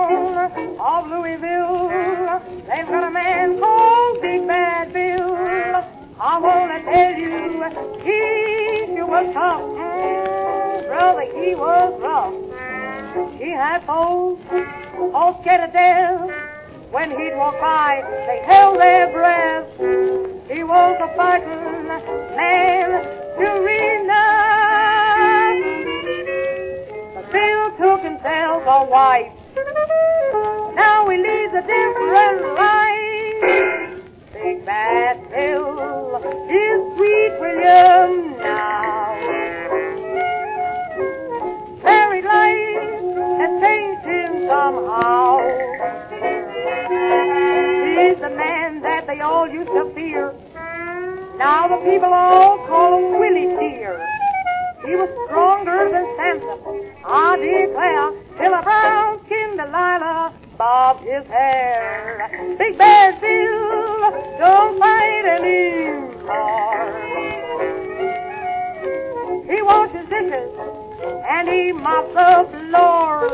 town of Louisville, they've got a man called Big Bad Bill. I want to tell you, he sure was tough. Brother, he was rough. He had folks all scared to death. When he'd walk by, they held their breath. He was a fighting man to but Bill took himself a wife. Now he leads a different life. Big Bad Bill is sweet William now. Married life has changed him somehow. He's the man that they all used to fear. Now the people all call him Willie Dear. He was stronger than Samson, I declare, till a brown-skinned Delilah bobbed his hair. Big Bad Bill don't fight anymore. He washes dishes and he mops the floor.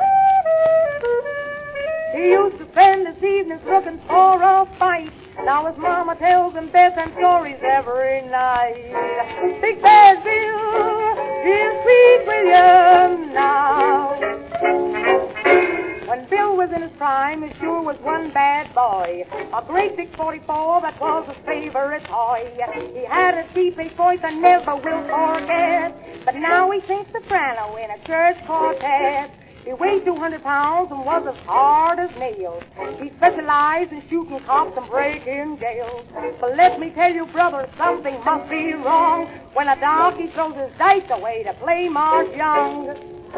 He used to spend his evenings looking for a fight. Now his mama tells him bedtime stories every night. Big Bad Bill is sweet William now. When Bill was in his prime, he sure was one bad boy. A great big 44 that was his favorite toy. He had a deep bass voice I never will forget. But now he sings soprano in a church quartet. He weighed 200 pounds and was as hard as nails. He specialized in shooting cops and breaking jails. But let me tell you, brother, something must be wrong when a darky throws his dice away to play Marge Young.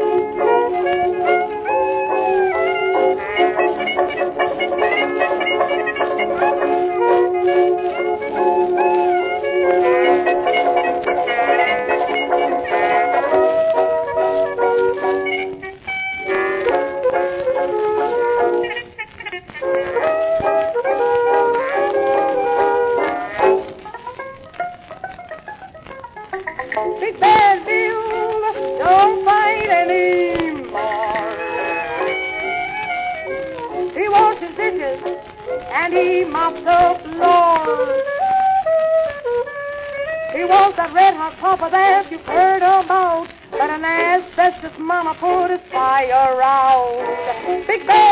Big Bad Bill don't fight anymore. He washes dishes and he mops the floor. He wants that red-hot copper that you've heard about, but an asbestos mama put his fire out. Big Bad